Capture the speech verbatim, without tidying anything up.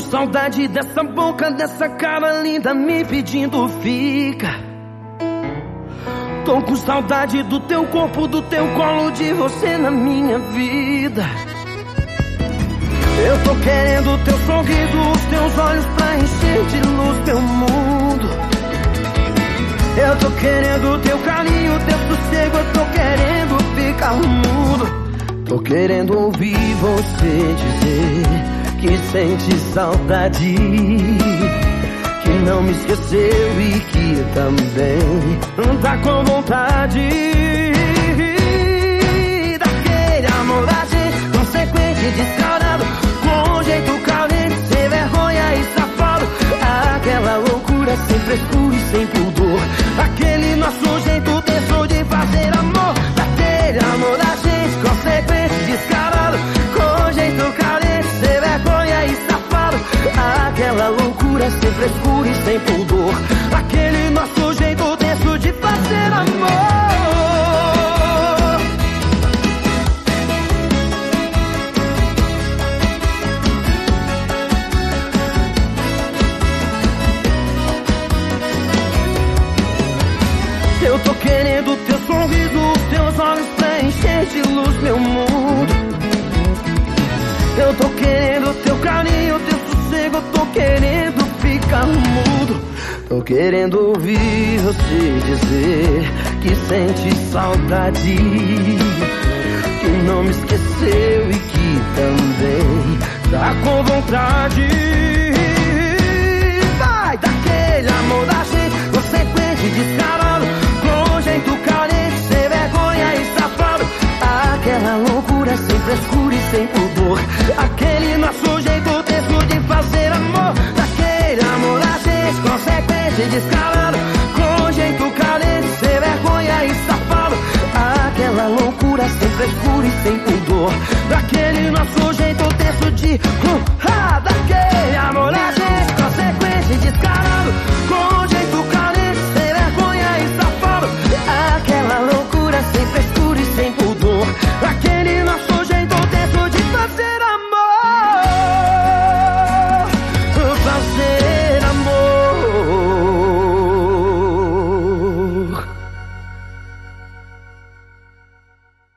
saudade dessa boca, dessa cara linda me pedindo fica. Tô com saudade do teu corpo, do teu colo, de você na minha vida. Eu tô querendo teu sorriso, os teus olhos pra encher de luz teu mundo. Eu tô querendo teu carinho, teu sossego, eu tô querendo ficar mudo. Tô querendo ouvir você dizer que sente saudade, que não me esqueceu e que também não tá com vontade daquele amor da gente, consequente e descarado, com jeito carente, sem vergonha e safado. Aquela loucura sem frescura e sem pudor, aquele nosso jeito tenso de fazer amor. Daquele amor da gente, consequente e descarado, com jeito carente, sem vergonha e safado. Aquela loucura sem frescura e sem pudor, aquele nosso jeito tenso de fazer amor. Eu tô querendo teu sorriso, os teus olhos pra encher de luz meu mundo. Eu tô querendo teu carinho, teu sossego, eu tô querendo ficar mudo. Tô querendo ouvir você dizer que sente saudade, que não me esqueceu e que também tá com vontade. Vai daquele amor da gente, consequente e descarado, com jeito carente, sem vergonha e safado. Aquela loucura sem frescura e sem pudor, aquele nosso jeito tenso de fazer amor. Daquele amor da gente, consequente e descarado, com jeito carente, sem vergonha e safado. Aquela loucura sem frescura e sem pudor, daquele nosso jeito tenso de uh, ah, daquele amor da gente, consequente e descarado,